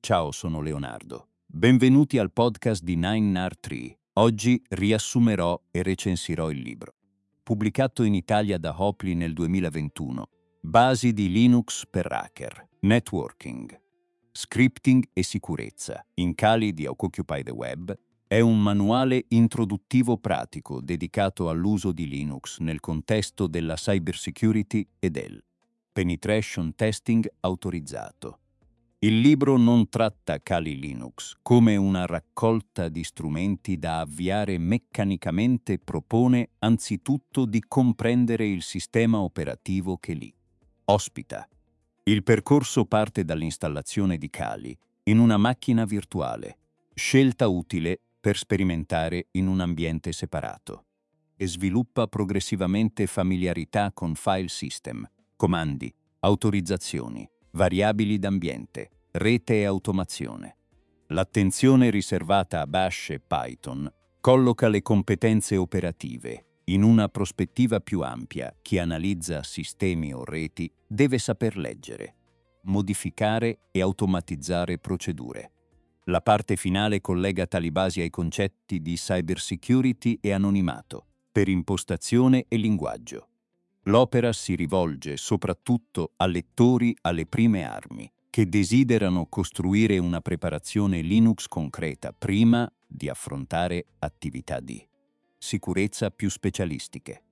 Ciao, sono Leonardo. Benvenuti al podcast di 9NAR3. Oggi riassumerò e recensirò il libro. Pubblicato in Italia da Hopley nel 2021. Basi di Linux per hacker, networking, scripting e sicurezza. In cali di Occupy the Web è un manuale introduttivo pratico dedicato all'uso di Linux nel contesto della cybersecurity e del penetration testing autorizzato. Il libro non tratta Kali Linux come una raccolta di strumenti da avviare meccanicamente, propone anzitutto di comprendere il sistema operativo che li ospita. Il percorso parte dall'installazione di Kali in una macchina virtuale, scelta utile per sperimentare in un ambiente separato, e sviluppa progressivamente familiarità con file system, comandi, autorizzazioni, variabili d'ambiente, rete e automazione. L'attenzione riservata a Bash e Python colloca le competenze operative in una prospettiva più ampia. Chi analizza sistemi o reti deve saper leggere, modificare e automatizzare procedure. La parte finale collega tali basi ai concetti di cybersecurity e anonimato, per impostazione e linguaggio. L'opera si rivolge soprattutto a lettori alle prime armi, che desiderano costruire una preparazione Linux concreta prima di affrontare attività di sicurezza più specialistiche.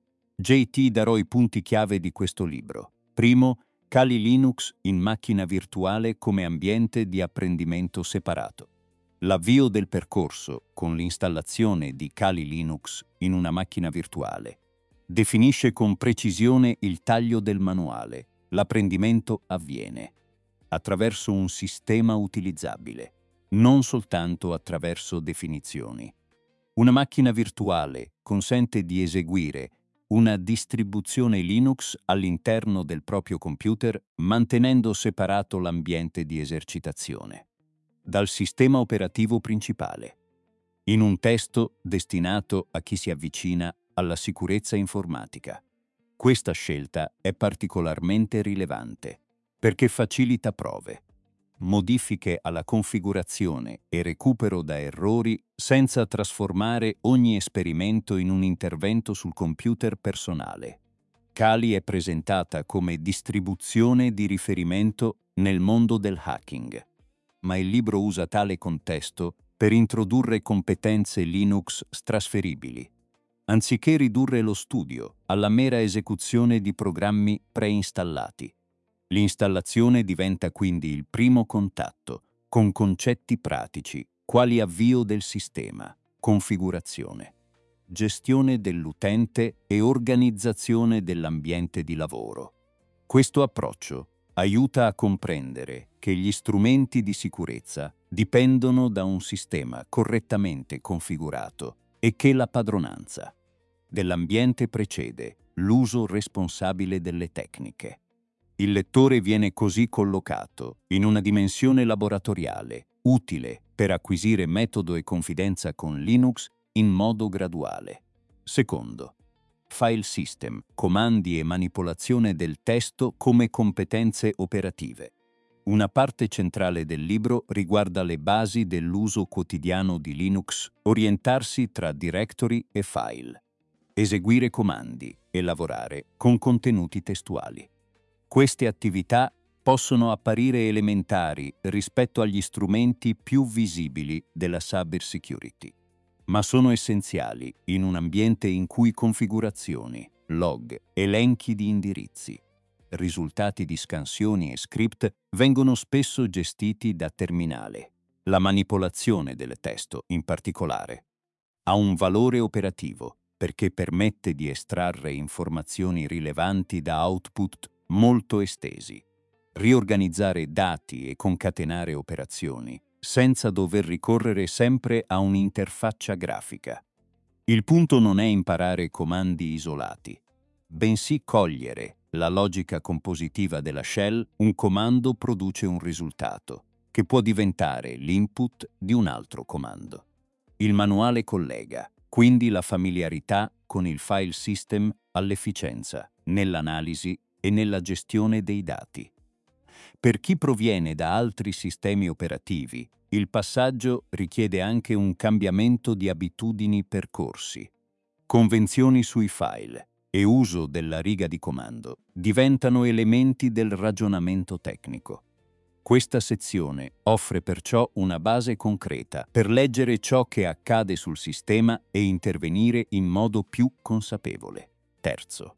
JT darò i punti chiave di questo libro. Primo, Kali Linux in macchina virtuale come ambiente di apprendimento separato. L'avvio del percorso con l'installazione di Kali Linux in una macchina virtuale definisce con precisione il taglio del manuale. L'apprendimento avviene attraverso un sistema utilizzabile, non soltanto attraverso definizioni. Una macchina virtuale consente di eseguire una distribuzione Linux all'interno del proprio computer, mantenendo separato l'ambiente di esercitazione dal sistema operativo principale, in un testo destinato a chi si avvicina alla sicurezza informatica. Questa scelta è particolarmente rilevante perché facilita prove, modifiche alla configurazione e recupero da errori senza trasformare ogni esperimento in un intervento sul computer personale. Kali è presentata come distribuzione di riferimento nel mondo del hacking, ma il libro usa tale contesto per introdurre competenze Linux trasferibili, anziché ridurre lo studio alla mera esecuzione di programmi preinstallati. L'installazione diventa quindi il primo contatto con concetti pratici, quali avvio del sistema, configurazione, gestione dell'utente e organizzazione dell'ambiente di lavoro. Questo approccio aiuta a comprendere che gli strumenti di sicurezza dipendono da un sistema correttamente configurato e che la padronanza dell'ambiente precede l'uso responsabile delle tecniche. Il lettore viene così collocato in una dimensione laboratoriale, utile per acquisire metodo e confidenza con Linux in modo graduale. Secondo, file system, comandi e manipolazione del testo come competenze operative. Una parte centrale del libro riguarda le basi dell'uso quotidiano di Linux, orientarsi tra directory e file, eseguire comandi e lavorare con contenuti testuali. Queste attività possono apparire elementari rispetto agli strumenti più visibili della cybersecurity, ma sono essenziali in un ambiente in cui configurazioni, log, elenchi di indirizzi, risultati di scansioni e script vengono spesso gestiti da terminale. La manipolazione del testo, in particolare, ha un valore operativo perché permette di estrarre informazioni rilevanti da output molto estesi, riorganizzare dati e concatenare operazioni senza dover ricorrere sempre a un'interfaccia grafica. Il punto non è imparare comandi isolati, bensì cogliere la logica compositiva della shell. Un comando produce un risultato, che può diventare l'input di un altro comando. Il manuale collega, quindi, la familiarità con il file system all'efficienza nell'analisi e nella gestione dei dati. Per chi proviene da altri sistemi operativi, il passaggio richiede anche un cambiamento di abitudini percorsi. Convenzioni sui file e uso della riga di comando diventano elementi del ragionamento tecnico. Questa sezione offre perciò una base concreta per leggere ciò che accade sul sistema e intervenire in modo più consapevole. Terzo,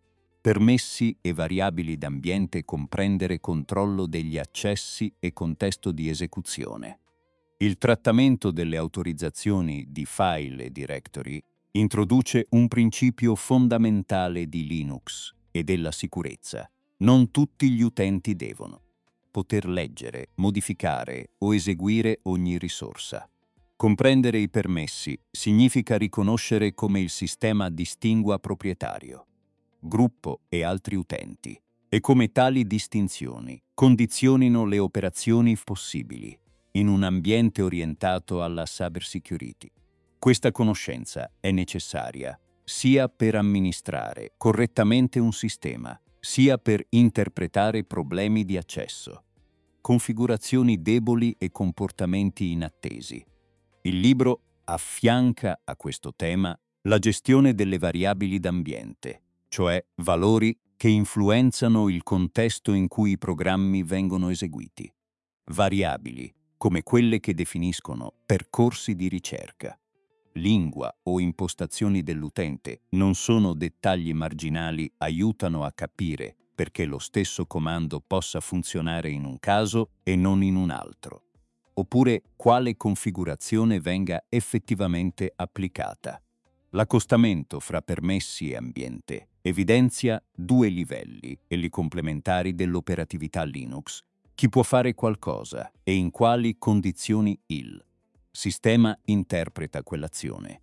permessi e variabili d'ambiente, comprendere controllo degli accessi e contesto di esecuzione. Il trattamento delle autorizzazioni di file e directory introduce un principio fondamentale di Linux e della sicurezza. Non tutti gli utenti devono poter leggere, modificare o eseguire ogni risorsa. Comprendere i permessi significa riconoscere come il sistema distingua proprietario, gruppo e altri utenti, e come tali distinzioni condizionino le operazioni possibili in un ambiente orientato alla cybersecurity. Questa conoscenza è necessaria sia per amministrare correttamente un sistema, sia per interpretare problemi di accesso, configurazioni deboli e comportamenti inattesi. Il libro affianca a questo tema la gestione delle variabili d'ambiente, cioè valori che influenzano il contesto in cui i programmi vengono eseguiti. Variabili come quelle che definiscono percorsi di ricerca, lingua o impostazioni dell'utente non sono dettagli marginali, aiutano a capire perché lo stesso comando possa funzionare in un caso e non in un altro, oppure quale configurazione venga effettivamente applicata. L'accostamento fra permessi e ambiente evidenzia due livelli e li complementari dell'operatività Linux. Chi può fare qualcosa e in quali condizioni il sistema interpreta quell'azione.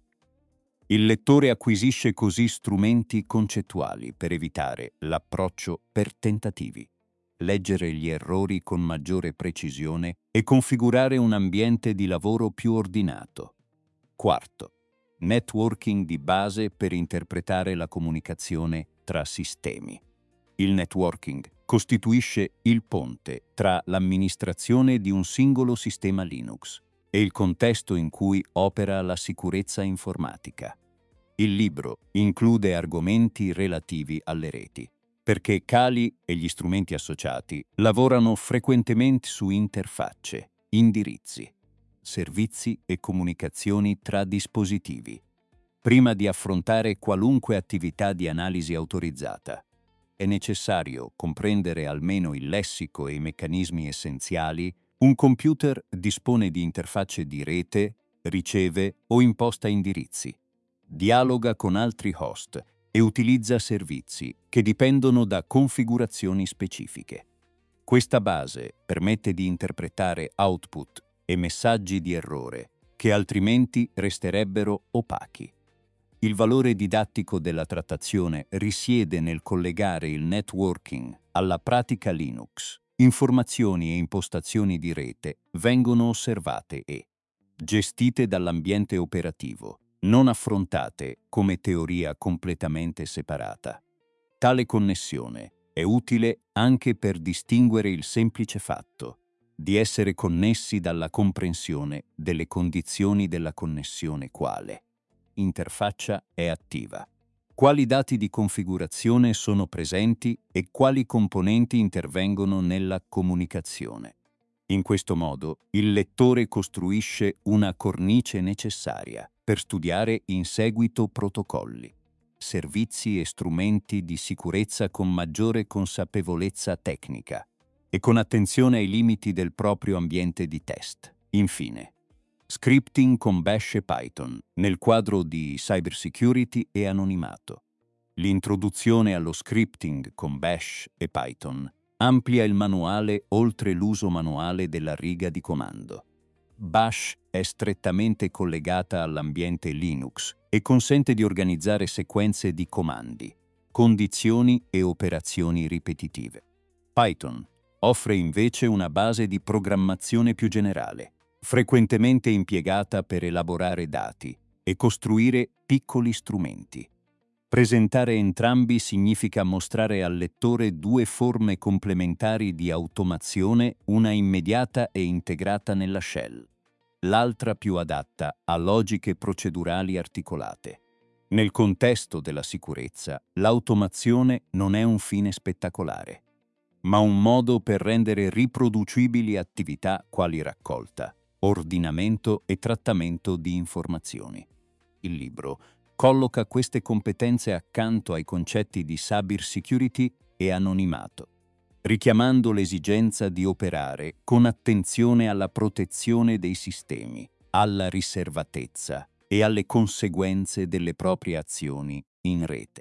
Il lettore acquisisce così strumenti concettuali per evitare l'approccio per tentativi, leggere gli errori con maggiore precisione e configurare un ambiente di lavoro più ordinato. Quarto, networking di base per interpretare la comunicazione tra sistemi. Il networking costituisce il ponte tra l'amministrazione di un singolo sistema Linux e il contesto in cui opera la sicurezza informatica. Il libro include argomenti relativi alle reti, perché Kali e gli strumenti associati lavorano frequentemente su interfacce, indirizzi, servizi e comunicazioni tra dispositivi. Prima di affrontare qualunque attività di analisi autorizzata, è necessario comprendere almeno il lessico e i meccanismi essenziali. Un computer dispone di interfacce di rete, riceve o imposta indirizzi, dialoga con altri host e utilizza servizi che dipendono da configurazioni specifiche. Questa base permette di interpretare output e messaggi di errore che altrimenti resterebbero opachi. Il valore didattico della trattazione risiede nel collegare il networking alla pratica Linux. Informazioni e impostazioni di rete vengono osservate e gestite dall'ambiente operativo, non affrontate come teoria completamente separata. Tale connessione è utile anche per distinguere il semplice fatto di essere connessi dalla comprensione delle condizioni della connessione, quale interfaccia è attiva, quali dati di configurazione sono presenti e quali componenti intervengono nella comunicazione. In questo modo, il lettore costruisce una cornice necessaria per studiare in seguito protocolli, servizi e strumenti di sicurezza con maggiore consapevolezza tecnica e con attenzione ai limiti del proprio ambiente di test. Infine, scripting con Bash e Python nel quadro di cybersecurity e anonimato. L'introduzione allo scripting con Bash e Python amplia il manuale oltre l'uso manuale della riga di comando. Bash è strettamente collegata all'ambiente Linux e consente di organizzare sequenze di comandi, condizioni e operazioni ripetitive. Python offre invece una base di programmazione più generale, frequentemente impiegata per elaborare dati e costruire piccoli strumenti. Presentare entrambi significa mostrare al lettore due forme complementari di automazione, una immediata e integrata nella shell, l'altra più adatta a logiche procedurali articolate. Nel contesto della sicurezza, l'automazione non è un fine spettacolare, ma un modo per rendere riproducibili attività quali raccolta, ordinamento e trattamento di informazioni. Il libro colloca queste competenze accanto ai concetti di cybersecurity e anonimato, richiamando l'esigenza di operare con attenzione alla protezione dei sistemi, alla riservatezza e alle conseguenze delle proprie azioni in rete.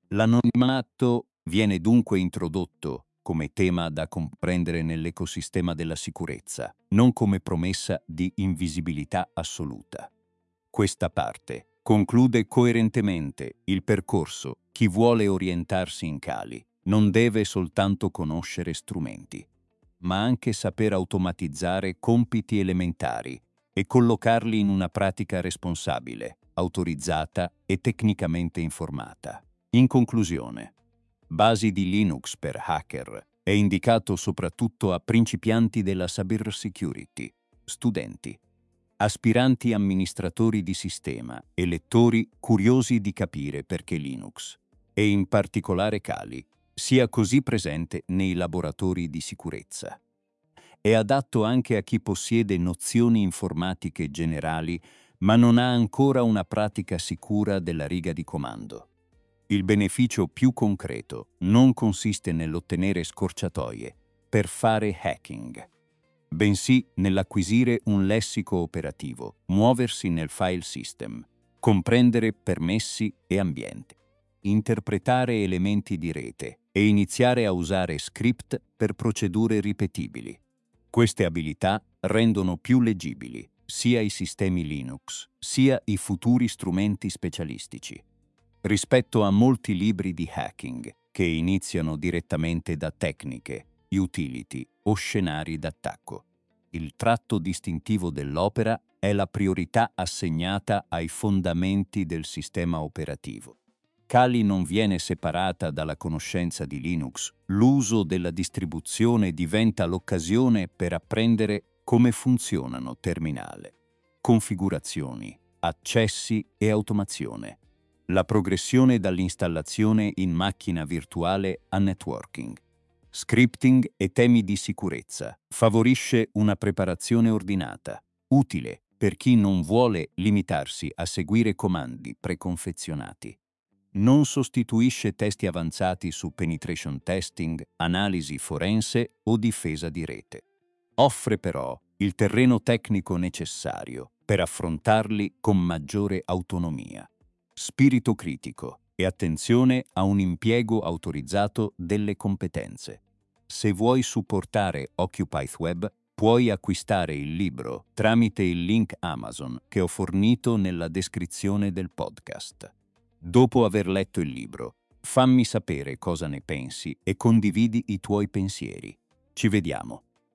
L'anonimato viene dunque introdotto come tema da comprendere nell'ecosistema della sicurezza, non come promessa di invisibilità assoluta. Questa parte conclude coerentemente il percorso. Chi vuole orientarsi in Kali non deve soltanto conoscere strumenti, ma anche saper automatizzare compiti elementari e collocarli in una pratica responsabile, autorizzata e tecnicamente informata. In conclusione, Basi di Linux per hacker è indicato soprattutto a principianti della cybersecurity, studenti, aspiranti amministratori di sistema e lettori curiosi di capire perché Linux, e in particolare Kali, sia così presente nei laboratori di sicurezza. È adatto anche a chi possiede nozioni informatiche generali ma non ha ancora una pratica sicura della riga di comando. Il beneficio più concreto non consiste nell'ottenere scorciatoie per fare hacking, bensì nell'acquisire un lessico operativo, muoversi nel file system, comprendere permessi e ambiente, interpretare elementi di rete e iniziare a usare script per procedure ripetibili. Queste abilità rendono più leggibili sia i sistemi Linux, sia i futuri strumenti specialistici, rispetto a molti libri di hacking che iniziano direttamente da tecniche, utility o scenari d'attacco. Il tratto distintivo dell'opera è la priorità assegnata ai fondamenti del sistema operativo. Kali non viene separata dalla conoscenza di Linux. L'uso della distribuzione diventa l'occasione per apprendere come funzionano terminale, configurazioni, accessi e automazione. La progressione dall'installazione in macchina virtuale a networking, scripting e temi di sicurezza favorisce una preparazione ordinata, utile per chi non vuole limitarsi a seguire comandi preconfezionati. Non sostituisce testi avanzati su penetration testing, analisi forense o difesa di rete. Offre però il terreno tecnico necessario per affrontarli con maggiore autonomia, spirito critico e attenzione a un impiego autorizzato delle competenze. Se vuoi supportare OccupyWeb, puoi acquistare il libro tramite il link Amazon che ho fornito nella descrizione del podcast. Dopo aver letto il libro, fammi sapere cosa ne pensi e condividi i tuoi pensieri. Ci vediamo.